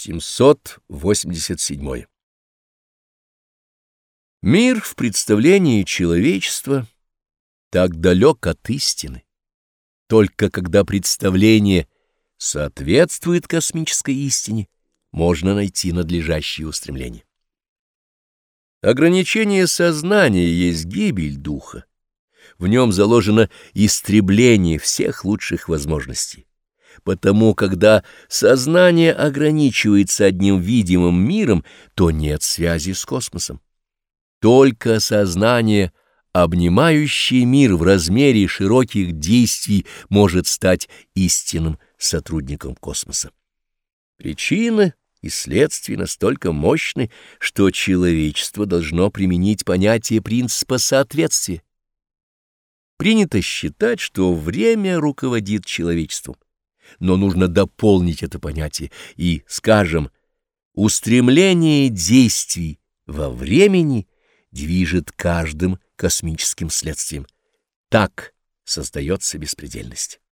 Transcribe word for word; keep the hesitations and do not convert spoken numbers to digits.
семьсот восемьдесят седьмой. Мир в представлении человечества так далек от истины. Только когда представление соответствует космической истине, можно найти надлежащее устремление. Ограничение сознания есть гибель духа. В нем заложено истребление всех лучших возможностей. Потому, когда сознание ограничивается одним видимым миром, то нет связи с космосом. Только сознание, обнимающее мир в размере широких действий, может стать истинным сотрудником космоса. Причины и следствия настолько мощны, что человечество должно применить понятие принципа соответствия. Принято считать, что время руководит человечеством, но нужно дополнить это понятие и, скажем, устремление действий во времени движет каждым космическим следствием. Так создается беспредельность.